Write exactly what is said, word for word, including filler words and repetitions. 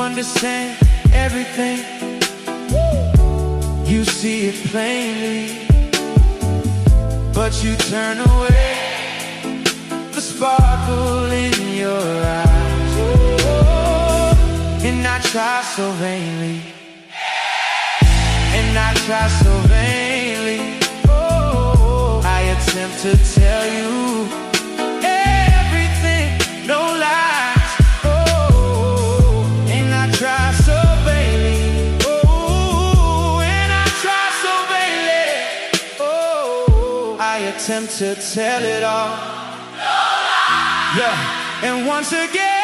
understand everything. You see it plainly, but you turn away the sparkle in your eyes. Oh, and I try so vainly, and I try so vainly. Oh, I attempt to tell you everything, no lies. Oh, and I try so vainly. Oh, and I try so vainly. Oh, I attempt to tell it all. No lies. Yeah, and once again